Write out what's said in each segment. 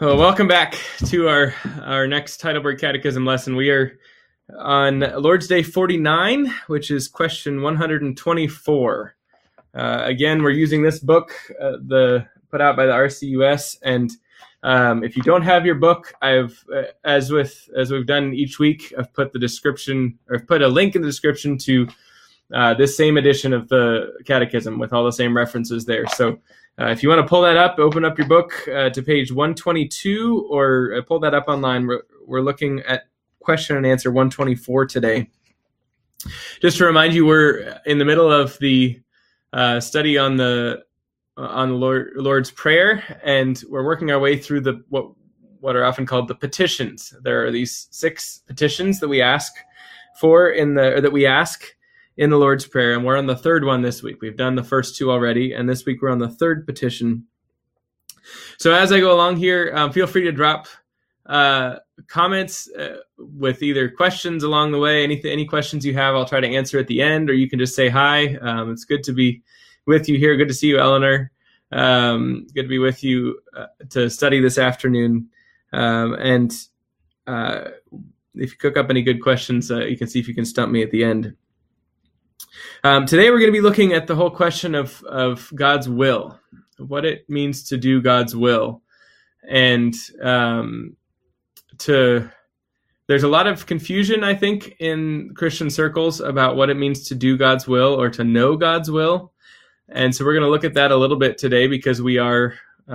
Well, welcome back to our next Heidelberg Catechism lesson. We are on Lord's Day 49, which is question 124. Again, we're using this book, put out by the RCUS, and if you don't have your book, I've as we've done each week, I've put a link in the description to this same edition of the Catechism with all the same references there. So if you want to pull that up, open up your book to page 122, or pull that up online. We're looking at question and answer 124 today. Just to remind you, we're in the middle of the study on the Lord's Prayer, and we're working our way through what are often called the petitions. There are these 6 petitions that we ask in the Lord's Prayer, and we're on the 3rd one this week. We've done the first 2 already, and this week we're on the 3rd petition. So as I go along here, feel free to drop comments with either questions along the way. Any questions you have, I'll try to answer at the end, or you can just say hi. It's good to be with you here. Good to see you, Eleanor. Good to be with you to study this afternoon. And if you cook up any good questions, you can see if you can stump me at the end. Today we're going to be looking at the whole question of God's will, what it means to do God's will. And there's a lot of confusion, I think, in Christian circles about what it means to do God's will or to know God's will. And so we're going to look at that a little bit today, because we are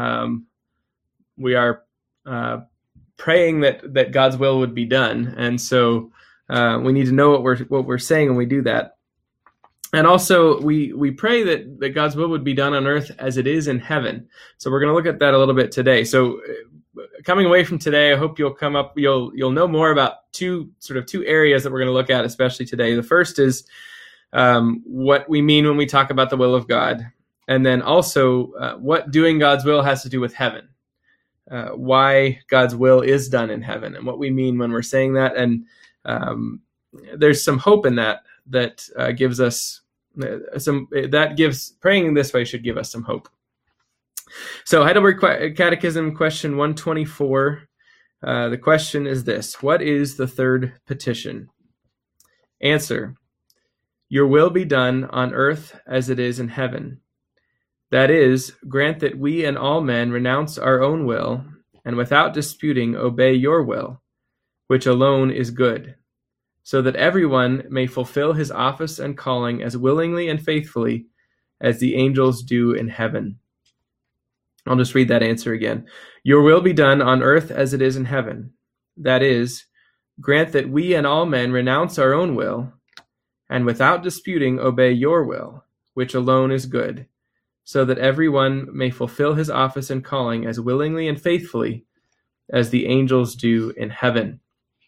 praying that God's will would be done. And so we need to know what we're saying when we do that. And also, we pray that God's will would be done on earth as it is in heaven. So we're going to look at that a little bit today. So coming away from today, I hope you'll know more about two areas that we're going to look at, especially today. The first is what we mean when we talk about the will of God. And then also what doing God's will has to do with heaven. Why God's will is done in heaven, and what we mean when we're saying that. And there's some hope in that gives us praying this way should give us some hope. So Heidelberg Catechism question 124. The question is this: what is the 3rd petition? Answer: your will be done on earth as it is in heaven. That is, grant that we and all men renounce our own will, and without disputing obey your will, which alone is good, so that everyone may fulfill his office and calling as willingly and faithfully as the angels do in heaven. I'll just read that answer again. Your will be done on earth as it is in heaven. That is, grant that we and all men renounce our own will, and without disputing obey your will, which alone is good, so that everyone may fulfill his office and calling as willingly and faithfully as the angels do in heaven.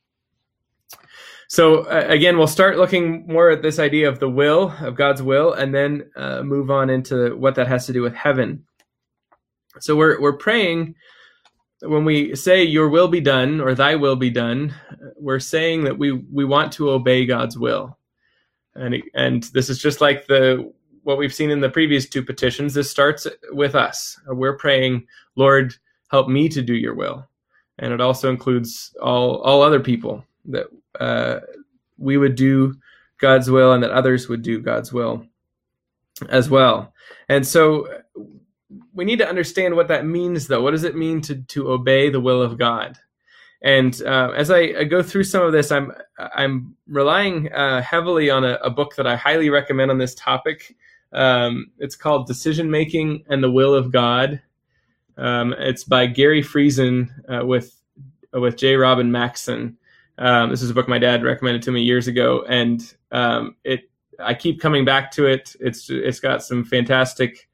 So again, we'll start looking more at this idea of the will, of God's will, and then move on into what that has to do with heaven. So we're praying, when we say your will be done or thy will be done, we're saying that we want to obey God's will. And this is just like what we've seen in the previous 2 petitions. This starts with us. We're praying, Lord, help me to do your will. And it also includes all other people, that we would do God's will and that others would do God's will as well. And so we need to understand what that means, though. What does it mean to obey the will of God? And as I go through some of this, I'm relying heavily on a book that I highly recommend on this topic. It's called Decision Making and the Will of God. It's by Gary Friesen with J. Robin Maxson. This is a book my dad recommended to me years ago, and I keep coming back to it. It's got some fantastic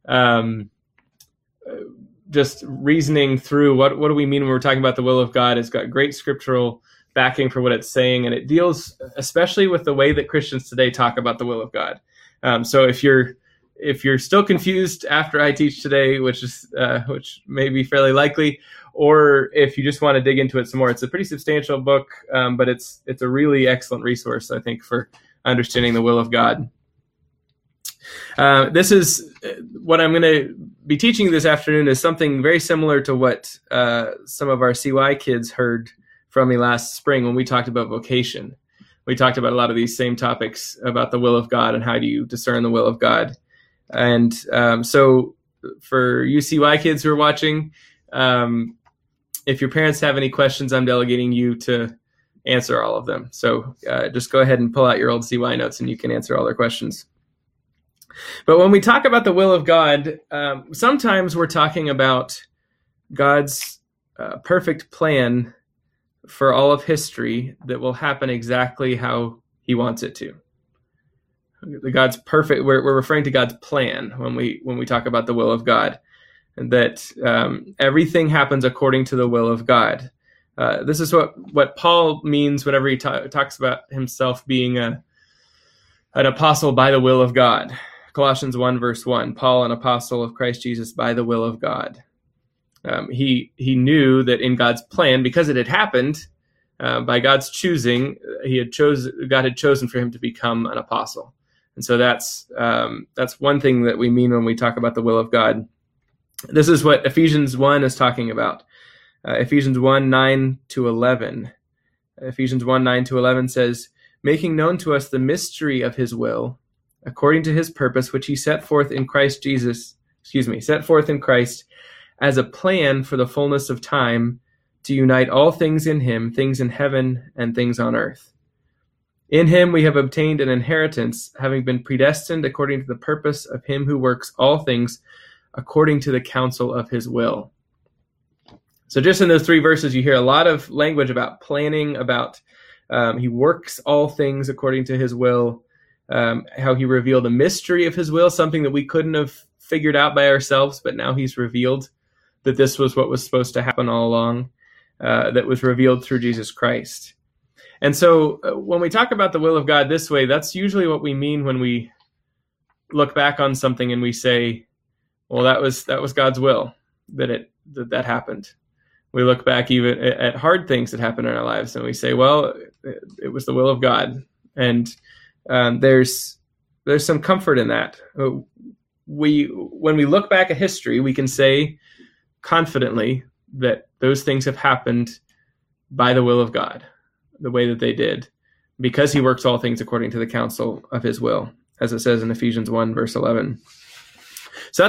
just reasoning through what do we mean when we're talking about the will of God. It's got great scriptural backing for what it's saying, and it deals especially with the way that Christians today talk about the will of God. So if you're still confused after I teach today, which may be fairly likely, or if you just want to dig into it some more, it's a pretty substantial book, but it's a really excellent resource, I think, for understanding the will of God. This is what I'm going to be teaching this afternoon is something very similar to what some of our CY kids heard from me last spring when we talked about vocation. We talked about a lot of these same topics about the will of God and how do you discern the will of God. And so for you CY kids who are watching, if your parents have any questions, I'm delegating you to answer all of them. So just go ahead and pull out your old CY notes and you can answer all their questions. But when we talk about the will of God, sometimes we're talking about God's perfect plan for all of history that will happen exactly how he wants it to. God's perfect. We're referring to God's plan when we talk about the will of God, and that everything happens according to the will of God. This is what Paul means whenever he talks about himself being an apostle by the will of God. Colossians 1, verse 1, Paul, an apostle of Christ Jesus by the will of God. He knew that in God's plan, because it had happened, by God's choosing, God had chosen for him to become an apostle. And so that's one thing that we mean when we talk about the will of God. This is what Ephesians 1 is talking about. Ephesians 1, 9 to 11. Ephesians 1, 9 to 11 says, making known to us the mystery of his will, according to his purpose, which he set forth in Christ as a plan for the fullness of time, to unite all things in him, things in heaven and things on earth. In him we have obtained an inheritance, having been predestined according to the purpose of him who works all things according to the counsel of his will. So just in those three verses, you hear a lot of language about planning, about he works all things according to his will, how he revealed a mystery of his will, something that we couldn't have figured out by ourselves, but now he's revealed that this was what was supposed to happen all along, that was revealed through Jesus Christ. And so when we talk about the will of God this way, that's usually what we mean when we look back on something and we say, well, that was God's will, that happened. We look back even at hard things that happen in our lives and we say, well, it was the will of God. And there's some comfort in that. When we look back at history, we can say confidently that those things have happened by the will of God, the way that they did, because he works all things according to the counsel of his will, as it says in Ephesians 1, verse 11. So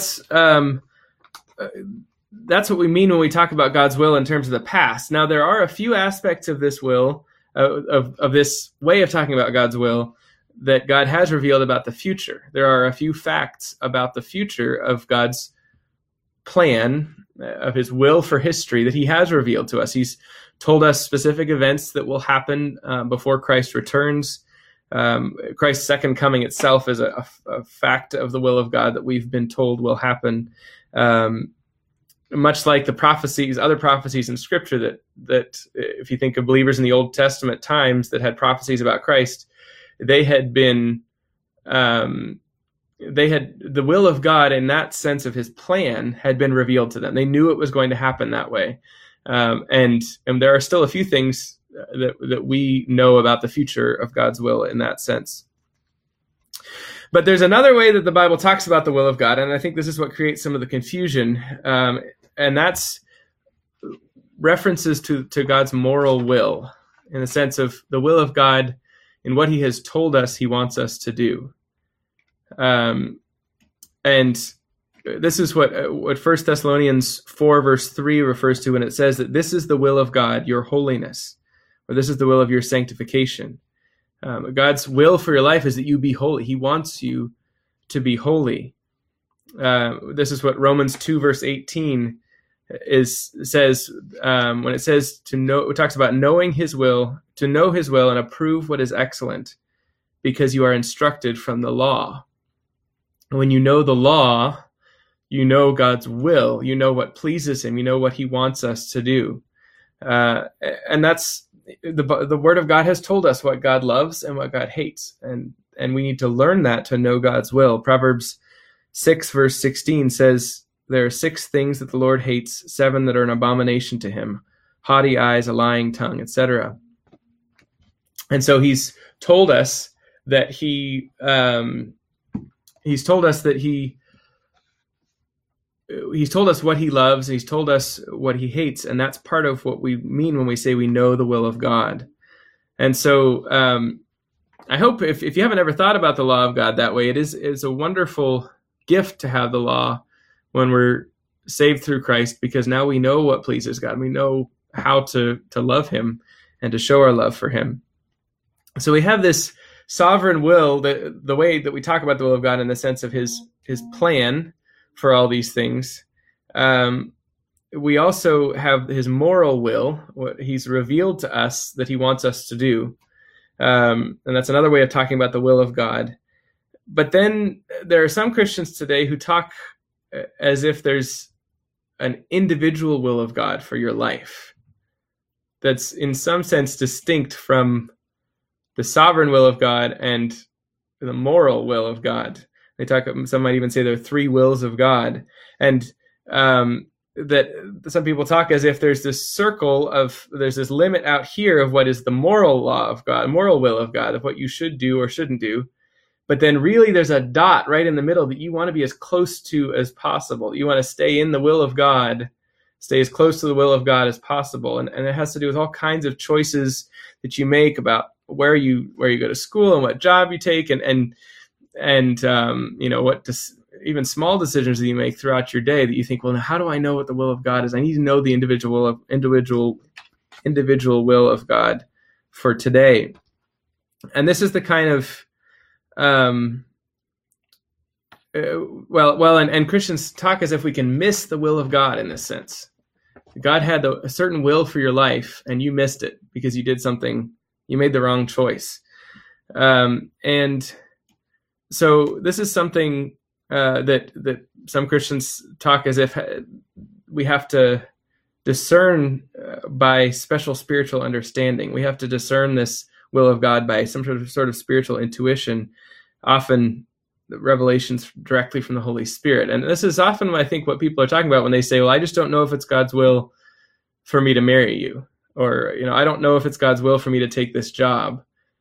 that's what we mean when we talk about God's will in terms of the past. Now, there are a few aspects of this will, of this way of talking about God's will, that God has revealed about the future. There are a few facts about the future of God's plan, of his will for history, that he has revealed to us. He's told us specific events that will happen before Christ returns. Christ's second coming itself is a fact of the will of God that we've been told will happen. Much like the prophecies, other prophecies in Scripture that if you think of believers in the Old Testament times that had prophecies about Christ, they had the will of God in that sense of his plan had been revealed to them. They knew it was going to happen that way. And there are still a few things that we know about the future of God's will in that sense. But there's another way that the Bible talks about the will of God, and I think this is what creates some of the confusion, and that's references to God's moral will, in the sense of the will of God in what he has told us he wants us to do. And this is what 1 Thessalonians 4, verse 3 refers to when it says that this is the will of God, your holiness, or this is the will of your sanctification. God's will for your life is that you be holy. He wants you to be holy. This is what Romans 2, verse 18 says when it says to know. It talks about knowing his will, to know his will and approve what is excellent, because you are instructed from the law. When you know the law, you know God's will. You know what pleases him. You know what he wants us to do. And that's the Word of God has told us what God loves and what God hates. And we need to learn that to know God's will. Proverbs 6, verse 16 says, there are 6 things that the Lord hates, 7 that are an abomination to him: haughty eyes, a lying tongue, etc. And so he's told us that he he's told us that he's told us what he loves, and he's told us what he hates, and that's part of what we mean when we say we know the will of God. And so I hope if you haven't ever thought about the law of God that way, it's a wonderful gift to have the law when we're saved through Christ, because now we know what pleases God. We know how to love him and to show our love for him. So we have this sovereign will, the way that we talk about the will of God in the sense of his plan for all these things. We also have his moral will, what he's revealed to us that he wants us to do. And that's another way of talking about the will of God. But then there are some Christians today who talk as if there's an individual will of God for your life that's in some sense distinct from the sovereign will of God and the moral will of God. Some might even say there are three wills of God. And that some people talk as if there's this there's this limit out here of what is the moral law of God, moral will of God, of what you should do or shouldn't do. But then really there's a dot right in the middle that you want to be as close to as possible. You want to stay in the will of God, stay as close to the will of God as possible. And it has to do with all kinds of choices that you make about where you go to school and what job you take and even small decisions that you make throughout your day that you think, well, now how do I know what the will of God is? I need to know the individual will of God for today. And this is the kind of and Christians talk as if we can miss the will of God in this sense. God had a certain will for your life, and you missed it because you did something, you made the wrong choice. And so this is something that some Christians talk as if we have to discern by special spiritual understanding. We have to discern this will of God by some sort of spiritual intuition, often revelations directly from the Holy Spirit. And this is often, I think, what people are talking about when they say, well, I just don't know if it's God's will for me to marry you, or, I don't know if it's God's will for me to take this job.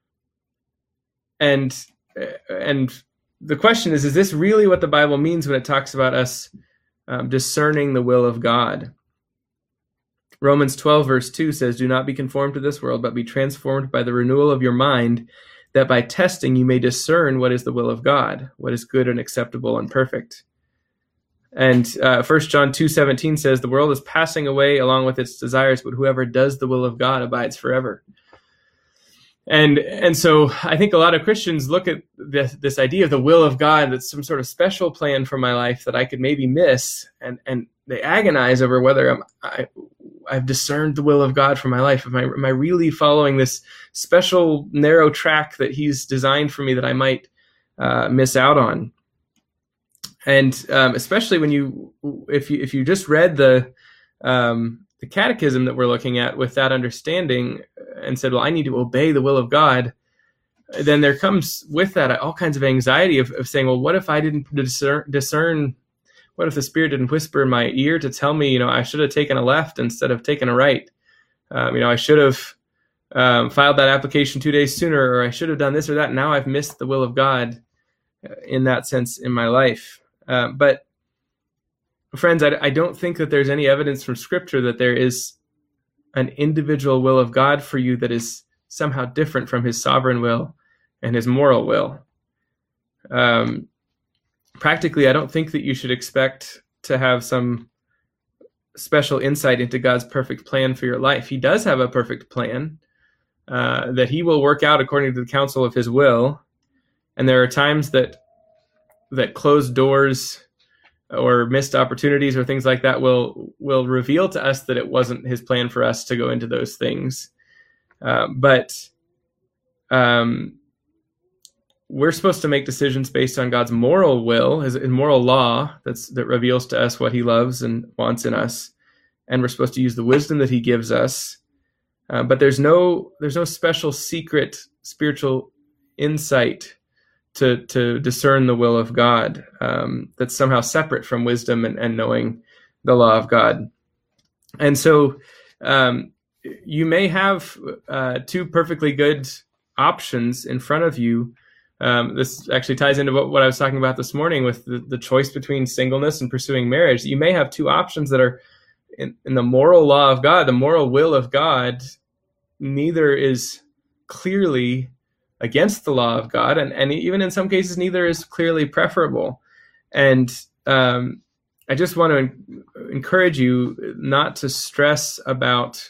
And the question is this really what the Bible means when it talks about us discerning the will of God? Romans 12 verse 2 says, "Do not be conformed to this world, but be transformed by the renewal of your mind, that by testing you may discern what is the will of God, what is good and acceptable and perfect." And 1 John 2:17 says, "The world is passing away along with its desires, but whoever does the will of God abides forever." And so I think a lot of Christians look at this idea of the will of God, that's some sort of special plan for my life that I could maybe miss, and they agonize over whether I've discerned the will of God for my life. Am I really following this special narrow track that he's designed for me that I might miss out on? And especially if you just read the catechism that we're looking at with that understanding and said, well, I need to obey the will of God, then there comes with that all kinds of anxiety of saying, well, what if I didn't discern? What if the Spirit didn't whisper in my ear to tell me, I should have taken a left instead of taking a right? I should have filed that application 2 days sooner, or I should have done this or that. Now I've missed the will of God in that sense in my life. But friends, I don't think that there's any evidence from Scripture that there is an individual will of God for you that is somehow different from his sovereign will and his moral will. Practically, I don't think that you should expect to have some special insight into God's perfect plan for your life. He does have a perfect plan that he will work out according to the counsel of his will. And there are times that closed doors or missed opportunities or things like that will reveal to us that it wasn't his plan for us to go into those things. But we're supposed to make decisions based on God's moral will, his moral law that reveals to us what he loves and wants in us. And we're supposed to use the wisdom that he gives us. But there's no special secret spiritual insight to discern the will of God that's somehow separate from wisdom and knowing the law of God. And so you may have two perfectly good options in front of you, This actually ties into what I was talking about this morning with the choice between singleness and pursuing marriage. You may have two options that are in the moral law of God, the moral will of God. Neither is clearly against the law of God, and even in some cases, neither is clearly preferable. And I just want to encourage you not to stress about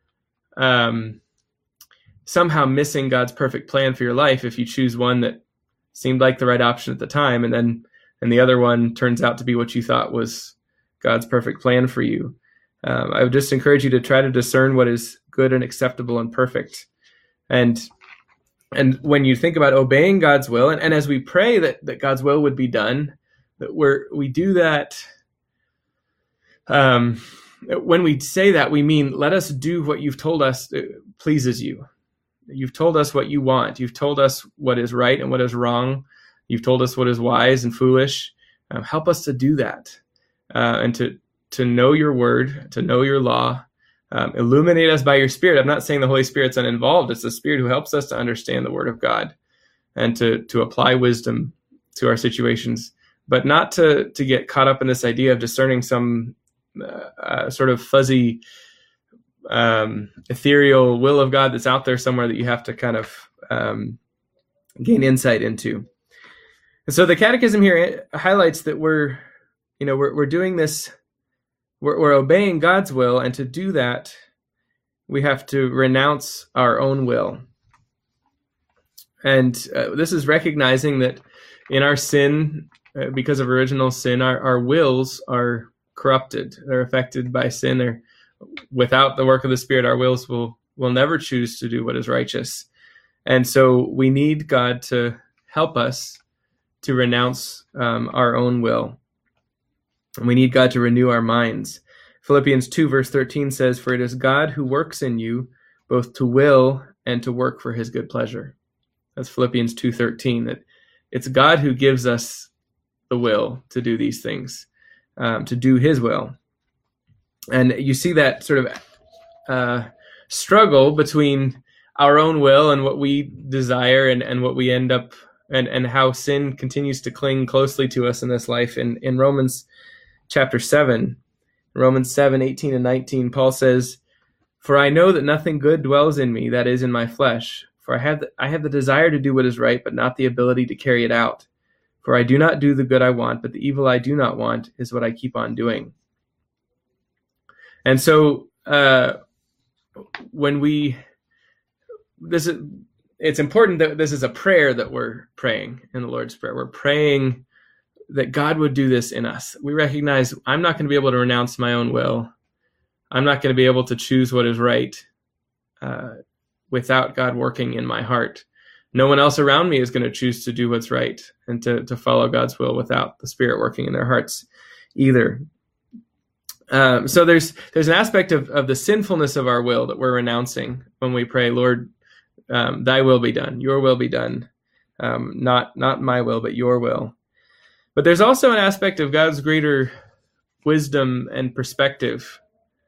somehow missing God's perfect plan for your life if you choose one that seemed like the right option at the time, and the other one turns out to be what you thought was God's perfect plan for you. I would just encourage you to try to discern what is good and acceptable and perfect. And when you think about obeying God's will, and as we pray that God's will would be done, that we do that. When we say that, we mean, let us do what you've told us pleases you. You've told us what you want. You've told us what is right and what is wrong. You've told us what is wise and foolish. Help us to do that, and to know your word, to know your law. Illuminate us by your Spirit. I'm not saying the Holy Spirit's uninvolved. It's the Spirit who helps us to understand the word of God and to apply wisdom to our situations, but not to get caught up in this idea of discerning some sort of fuzzy, ethereal will of God that's out there somewhere that you have to kind of gain insight into. And so the Catechism here highlights that we're doing this. We're obeying God's will, and to do that, we have to renounce our own will. And this is recognizing that in our sin, because of original sin, our wills are corrupted. They're affected by sin. Without the work of the Spirit, our wills will never choose to do what is righteous. And so we need God to help us to renounce our own will. And we need God to renew our minds. Philippians 2 verse 13 says, "For it is God who works in you both to will and to work for his good pleasure." That's Philippians 2:13, that it's God who gives us the will to do these things, to do his will. And you see that sort of struggle between our own will and what we desire and what we end up, and how sin continues to cling closely to us in this life. In Romans chapter 7, Romans 7:18 and 19, Paul says, "For I know that nothing good dwells in me, that is, in my flesh. For I have the desire to do what is right, but not the ability to carry it out. For I do not do the good I want, but the evil I do not want is what I keep on doing." And so it's important that this is a prayer that we're praying in the Lord's Prayer. We're praying that God would do this in us. We recognize I'm not going to be able to renounce my own will. I'm not going to be able to choose what is right without God working in my heart. No one else around me is going to choose to do what's right and to follow God's will without the Spirit working in their hearts either. So there's an aspect of the sinfulness of our will that we're renouncing when we pray, "Lord, thy will be done, your will be done, not my will, but your will." But there's also an aspect of God's greater wisdom and perspective.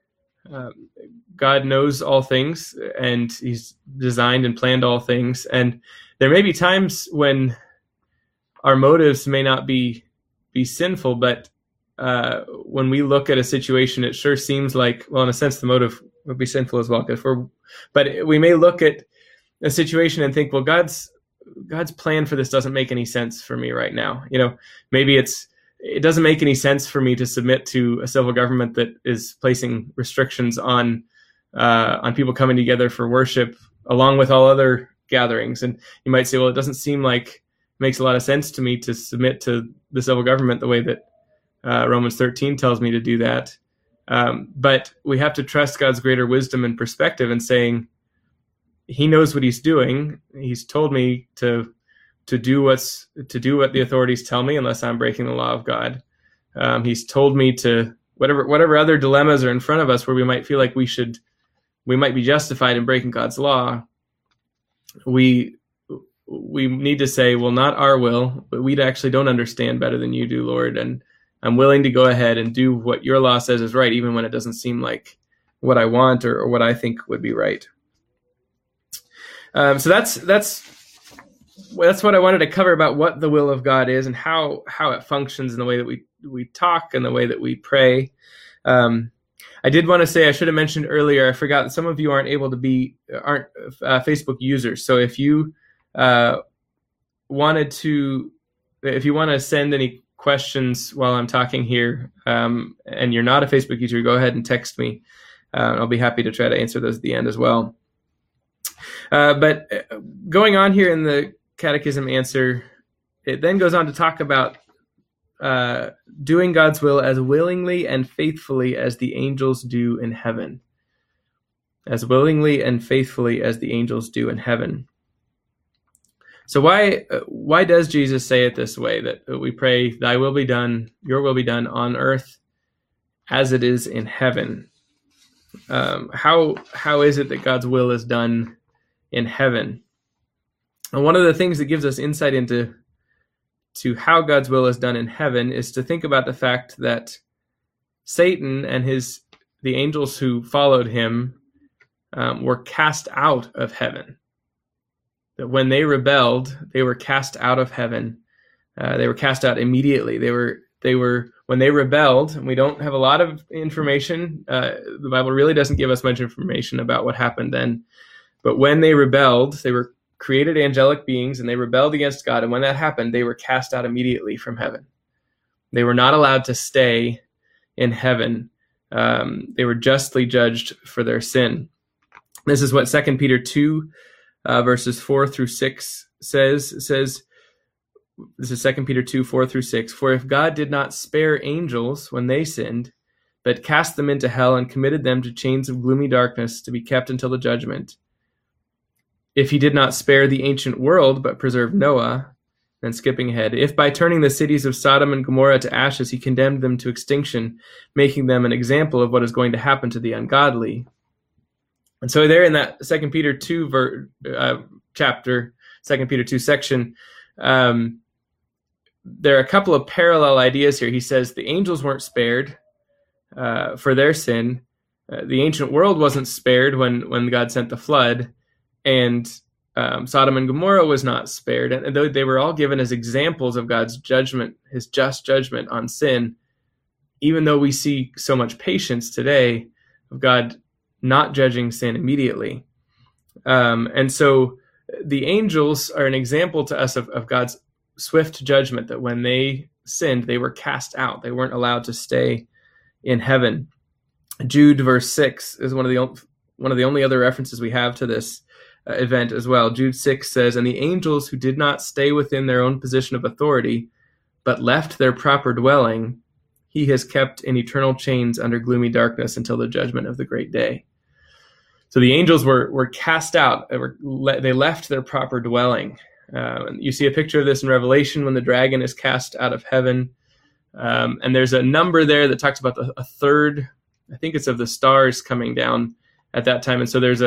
God knows all things, and he's designed and planned all things. And there may be times when our motives may not be sinful, but when we look at a situation, it sure seems like, well, in a sense, the motive would be sinful as well. But we may look at a situation and think, well, God's plan for this doesn't make any sense for me right now. Maybe it doesn't make any sense for me to submit to a civil government that is placing restrictions on people coming together for worship, along with all other gatherings. And you might say, well, it doesn't seem like it makes a lot of sense to me to submit to the civil government the way that Romans 13 tells me to do that. But we have to trust God's greater wisdom and perspective in saying, he knows what he's doing. He's told me to do what the authorities tell me, unless I'm breaking the law of God. He's told me to whatever other dilemmas are in front of us where we might feel like we might be justified in breaking God's law. We need to say, well, not our will, but we actually don't understand better than you do, Lord. And I'm willing to go ahead and do what your law says is right, even when it doesn't seem like what I want or what I think would be right. So that's that's what I wanted to cover about what the will of God is and how it functions in the way that we talk and the way that we pray. I did want to say, I should have mentioned earlier, I forgot that some of you aren't Facebook users. So if you want to send any questions while I'm talking here, and you're not a Facebook user, go ahead and text me. I'll be happy to try to answer those at the end as well. But going on here in the Catechism answer, it then goes on to talk about doing God's will as willingly and faithfully as the angels do in heaven. As willingly and faithfully as the angels do in heaven. So why does Jesus say it this way, that we pray, thy will be done, your will be done on earth as it is in heaven? How is it that God's will is done in heaven? And one of the things that gives us insight into how God's will is done in heaven is to think about the fact that Satan and the angels who followed him were cast out of heaven. That when they rebelled, they were cast out of heaven. They were cast out immediately. They were when they rebelled, and we don't have a lot of information. The Bible really doesn't give us much information about what happened then. But when they rebelled, they were created angelic beings, and they rebelled against God. And when that happened, they were cast out immediately from heaven. They were not allowed to stay in heaven. They were justly judged for their sin. This is what 2 Peter 2, verses 4 through 6 says. It says, this is 2 Peter 2, 4 through 6. For if God did not spare angels when they sinned, but cast them into hell and committed them to chains of gloomy darkness to be kept until the judgment, if he did not spare the ancient world, but preserved Noah, then skipping ahead, if by turning the cities of Sodom and Gomorrah to ashes, he condemned them to extinction, making them an example of what is going to happen to the ungodly. And so there in that 2 Peter 2 chapter, 2 Peter 2 section, there are a couple of parallel ideas here. He says the angels weren't spared for their sin. The ancient world wasn't spared when God sent the flood. And Sodom and Gomorrah was not spared. And though they were all given as examples of God's judgment, his just judgment on sin, even though we see so much patience today of God not judging sin immediately. And so the angels are an example to us of God's swift judgment, that when they sinned, they were cast out. They weren't allowed to stay in heaven. Jude verse 6 is one of the only other references we have to this event as well. Jude 6 says, and the angels who did not stay within their own position of authority, but left their proper dwelling, he has kept in eternal chains under gloomy darkness until the judgment of the great day. So the angels were cast out. They left their proper dwelling. You see a picture of this in Revelation when the dragon is cast out of heaven. And there's a number there that talks about a third, I think it's of the stars coming down at that time. And so there's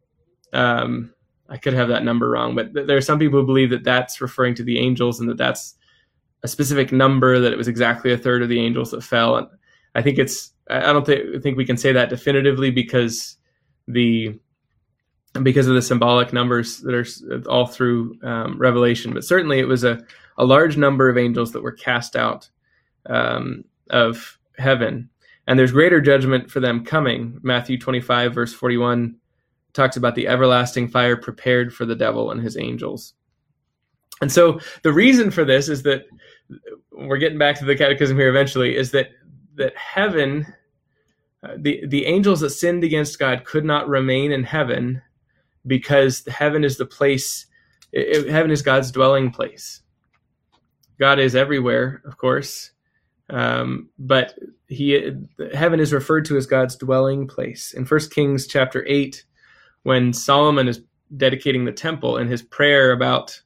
I could have that number wrong, but there are some people who believe that that's referring to the angels and that that's a specific number, that it was exactly a third of the angels that fell. And I think I don't think we can say that definitively because of the symbolic numbers that are all through Revelation. But certainly it was a large number of angels that were cast out of heaven. And there's greater judgment for them coming. Matthew 25, verse 41 talks about the everlasting fire prepared for the devil and his angels. And so the reason for this is that, we're getting back to the catechism here eventually, is that heaven, the angels that sinned against God could not remain in heaven because heaven is the place, heaven is God's dwelling place. God is everywhere, of course, but heaven is referred to as God's dwelling place. In 1 Kings chapter 8, when Solomon is dedicating the temple, and his prayer about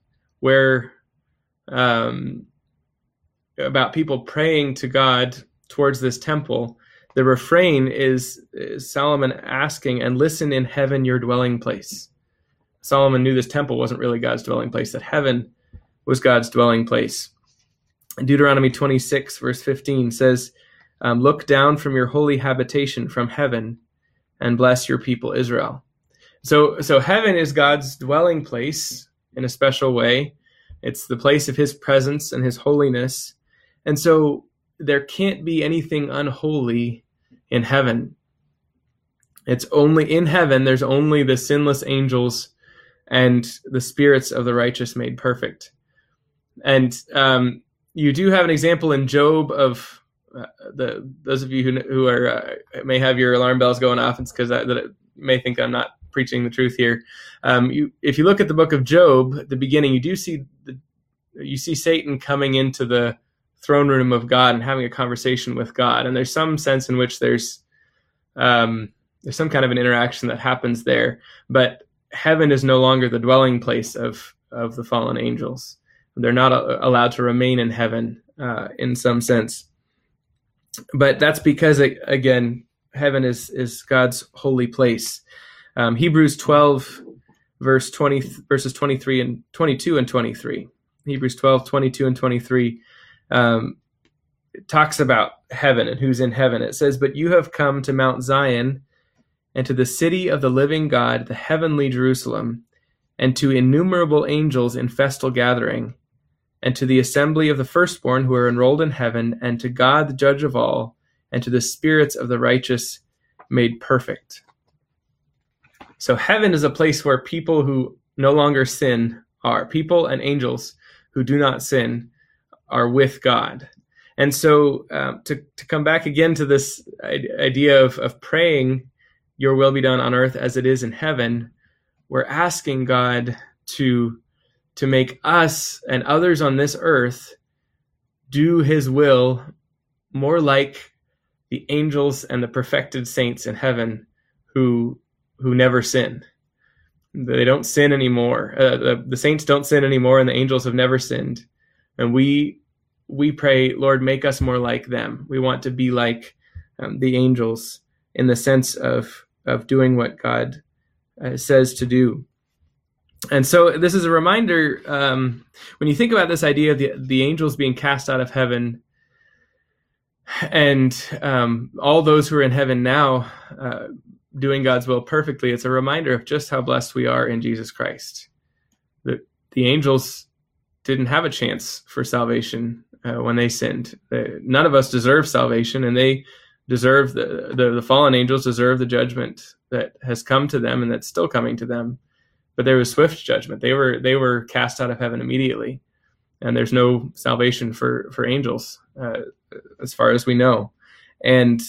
about people praying to God towards this temple, the refrain is Solomon asking, and listen in heaven your dwelling place. Solomon knew this temple wasn't really God's dwelling place, that heaven was God's dwelling place. Deuteronomy 26 verse 15 says, look down from your holy habitation from heaven and bless your people Israel. So heaven is God's dwelling place in a special way. It's the place of his presence and his holiness. And so there can't be anything unholy in heaven. It's only in heaven, there's only the sinless angels and the spirits of the righteous made perfect. And you do have an example in Job of those of you who are may have your alarm bells going off. It's because that may think I'm not preaching the truth here. If you look at the book of Job, at the beginning, you see Satan coming into the throne room of God and having a conversation with God. And there's some sense in which there's some kind of an interaction that happens there. But heaven is no longer the dwelling place of the fallen angels. They're not allowed to remain in heaven in some sense. But that's because, again, heaven is God's holy place. Hebrews 12, verses 23 and 22 and 23. Hebrews 12, 22 and 23 talks about heaven and who's in heaven. It says, "But you have come to Mount Zion and to the city of the living God, the heavenly Jerusalem, and to innumerable angels in festal gathering, and to the assembly of the firstborn who are enrolled in heaven, and to God, the judge of all, and to the spirits of the righteous made perfect." So heaven is a place where people who no longer sin are. People and angels who do not sin are with God. And so to come back again to this idea of praying, your will be done on earth as it is in heaven, we're asking God to make us and others on this earth do his will more like the angels and the perfected saints in heaven who never sin. They don't sin anymore. The saints don't sin anymore, and the angels have never sinned. And we pray, Lord, make us more like them. We want to be like the angels in the sense of doing what God says to do. And so this is a reminder, when you think about this idea of the angels being cast out of heaven, and all those who are in heaven now doing God's will perfectly, it's a reminder of just how blessed we are in Jesus Christ. The angels didn't have a chance for salvation when they sinned. None of us deserve salvation, and they deserve the fallen angels deserve the judgment that has come to them and that's still coming to them. But there was swift judgment. They were cast out of heaven immediately, and there's no salvation for angels as far as we know. And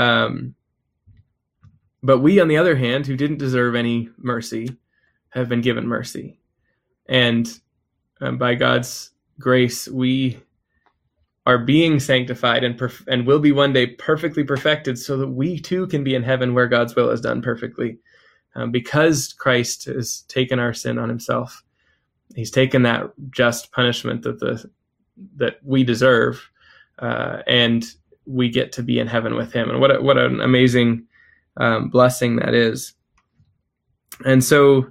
but we, on the other hand, who didn't deserve any mercy, have been given mercy, and by God's grace, we are being sanctified and will be one day perfectly perfected, so that we too can be in heaven where God's will is done perfectly. Because Christ has taken our sin on himself, he's taken that just punishment that we deserve, and we get to be in heaven with him. And what an amazing blessing that is. And so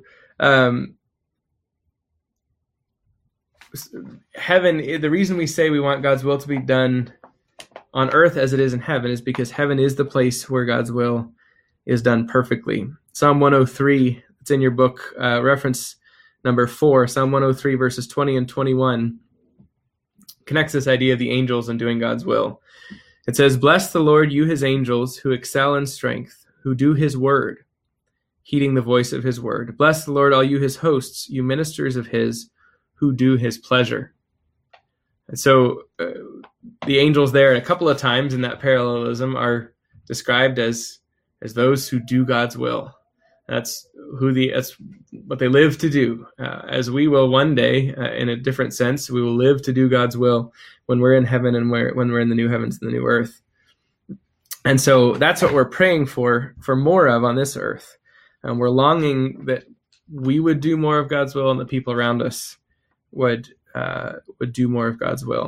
heaven, the reason we say we want God's will to be done on earth as it is in heaven is because heaven is the place where God's will is done perfectly. Psalm 103, it's in your book, reference number 4, Psalm 103 verses 20 and 21 connects this idea of the angels and doing God's will. It says, "Bless the Lord, you his angels, who excel in strength, who do his word, heeding the voice of his word. Bless the Lord, all you his hosts, you ministers of his, who do his pleasure." And so the angels there a couple of times in that parallelism are described as those who do God's will. That's what they live to do. As we will one day, in a different sense, we will live to do God's will when we're in heaven and when we're in the new heavens and the new earth. And so that's what we're praying for more of on this earth. We're longing that we would do more of God's will and the people around us would do more of God's will.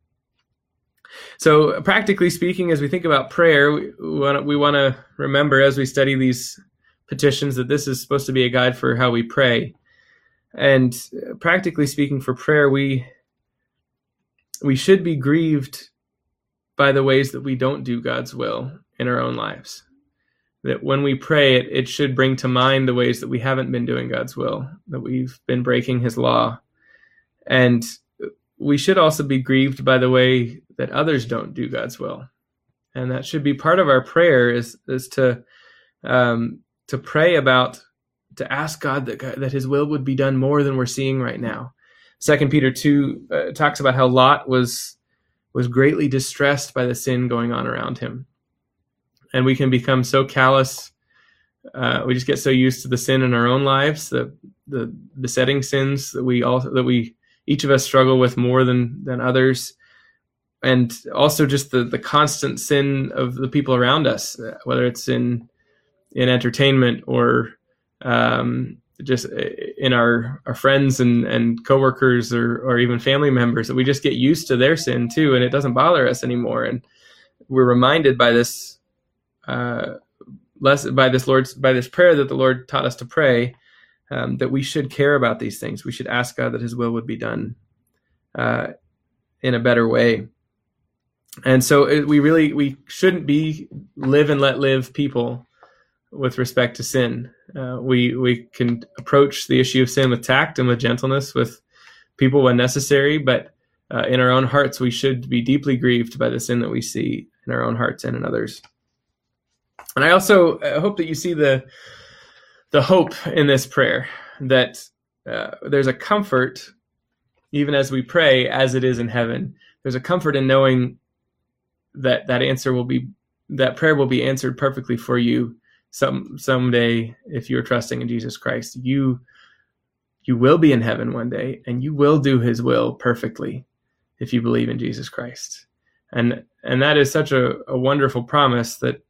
So practically speaking, as we think about prayer, we want to remember as we study these petitions that this is supposed to be a guide for how we pray. And practically speaking, for prayer, we should be grieved by the ways that we don't do God's will in our own lives. That when we pray, it should bring to mind the ways that we haven't been doing God's will, that we've been breaking his law. And we should also be grieved by the way that others don't do God's will. And that should be part of our prayer is to pray about, to ask God that his will would be done more than we're seeing right now. 2 Peter 2 talks about how Lot was greatly distressed by the sin going on around him. And we can become so callous. We just get so used to the sin in our own lives, the besetting sins that we each of us struggle with more than others. And also just the constant sin of the people around us, whether it's in entertainment or just in our friends and coworkers or even family members, that we just get used to their sin too, and it doesn't bother us anymore. And we're reminded by this by this prayer that the Lord taught us to pray, that we should care about these things. We should ask God that his will would be done in a better way. And so we shouldn't be live and let live people with respect to sin. We can approach the issue of sin with tact and with gentleness with people when necessary, but in our own hearts, we should be deeply grieved by the sin that we see in our own hearts and in others. And I also hope that you see the hope in this prayer, that there's a comfort, even as we pray, as it is in heaven. There's a comfort in knowing that prayer will be answered perfectly for you someday if you are trusting in Jesus Christ. You will be in heaven one day, and you will do his will perfectly if you believe in Jesus Christ. And that is such a wonderful promise that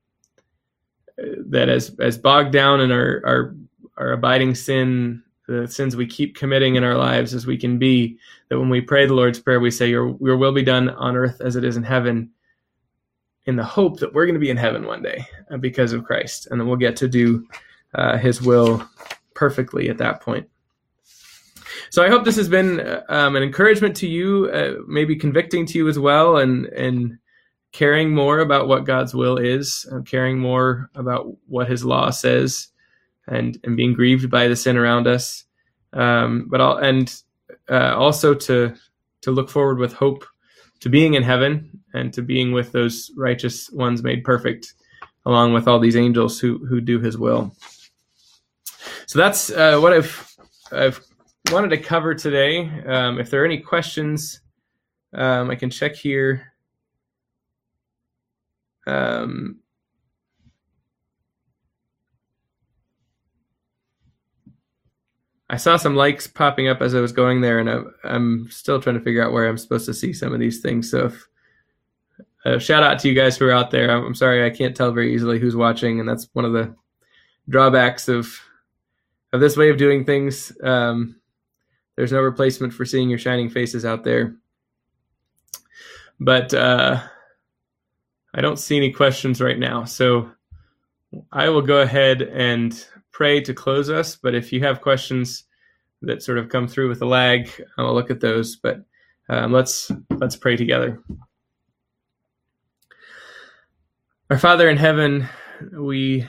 as bogged down in our abiding sin, the sins we keep committing in our lives as we can be, that when we pray the Lord's Prayer, we say, your will be done on earth as it is in heaven, in the hope that we're going to be in heaven one day because of Christ, and then we'll get to do his will perfectly at that point. So I hope this has been an encouragement to you, maybe convicting to you as well, and caring more about what God's will is, caring more about what his law says, and being grieved by the sin around us, but also to look forward with hope to being in heaven and to being with those righteous ones made perfect, along with all these angels who do his will. So that's what I've wanted to cover today. If there are any questions, I can check here. I saw some likes popping up as I was going there, and I'm still trying to figure out where I'm supposed to see some of these things. So shout out to you guys who are out there. I'm sorry I can't tell very easily who's watching, and that's one of the drawbacks of this way of doing things. There's no replacement for seeing your shining faces out there. But I don't see any questions right now, so I will go ahead and pray to close us. But if you have questions that sort of come through with a lag, I'll look at those. But let's pray together. Our Father in heaven, we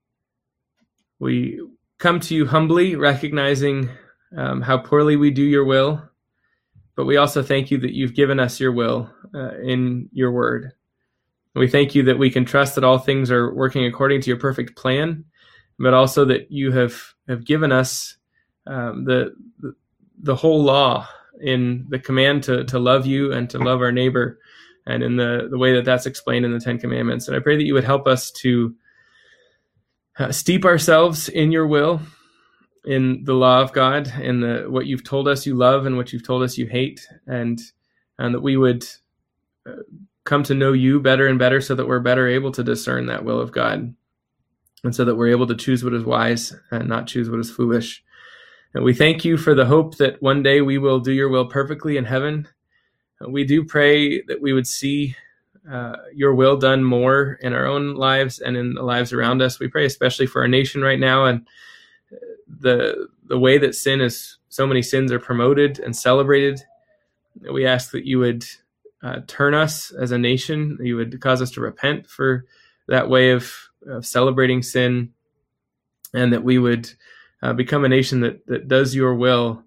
come to you humbly, recognizing how poorly we do your will, but we also thank you that you've given us your will in your word. We thank you that we can trust that all things are working according to your perfect plan, but also that you have given us the whole law in the command to love you and to love our neighbor, and in the way that that's explained in the Ten Commandments. And I pray that you would help us to steep ourselves in your will, in the law of God, in what you've told us you love and what you've told us you hate, and that we would come to know you better and better, so that we're better able to discern that will of God, and so that we're able to choose what is wise and not choose what is foolish. And we thank you for the hope that one day we will do your will perfectly in heaven. We do pray that we would see your will done more in our own lives and in the lives around us. We pray especially for our nation right now, and the way that so many sins are promoted and celebrated. We ask that you would turn us as a nation, that you would cause us to repent for that way of celebrating sin, and that we would become a nation that does your will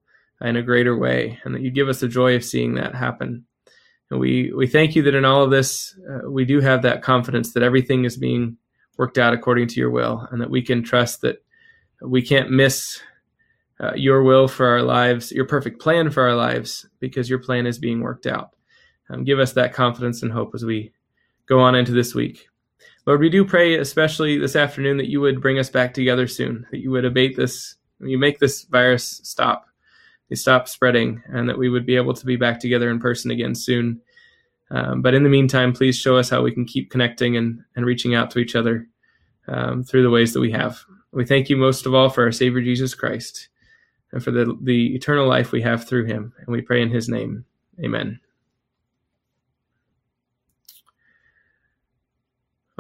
in a greater way, and that you give us the joy of seeing that happen. And we thank you that in all of this, we do have that confidence that everything is being worked out according to your will, and that we can trust that we can't miss your will for our lives, your perfect plan for our lives, because your plan is being worked out. Give us that confidence and hope as we go on into this week. Lord, we do pray, especially this afternoon, that you would bring us back together soon, that you would abate this, you make this virus stop spreading, and that we would be able to be back together in person again soon. But in the meantime, please show us how we can keep connecting and reaching out to each other through the ways that we have. We thank you most of all for our Savior Jesus Christ and for the eternal life we have through him. And we pray in his name. Amen.